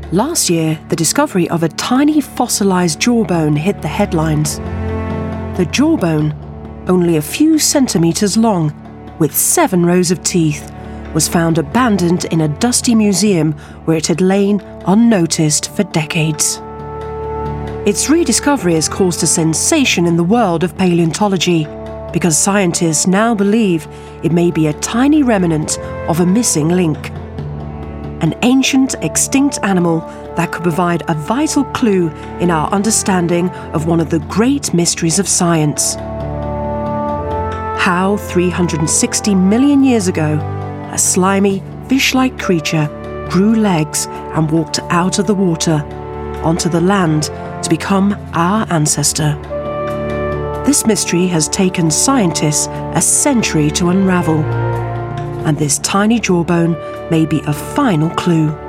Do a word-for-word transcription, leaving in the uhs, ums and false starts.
Last year, the discovery of a tiny fossilized jawbone hit the headlines. The jawbone, only a few centimeters long, with seven rows of teeth, was found abandoned in a dusty museum where it had lain unnoticed for decades. Its rediscovery has caused a sensation in the world of paleontology because scientists now believe it may be a tiny remnant of a missing link. An ancient, extinct animal that could provide a vital clue in our understanding of one of the great mysteries of science. How three hundred sixty million years ago, a slimy, fish-like creature grew legs and walked out of the water onto the land to become our ancestor. This mystery has taken scientists a century to unravel, and this tiny jawbone may be a final clue.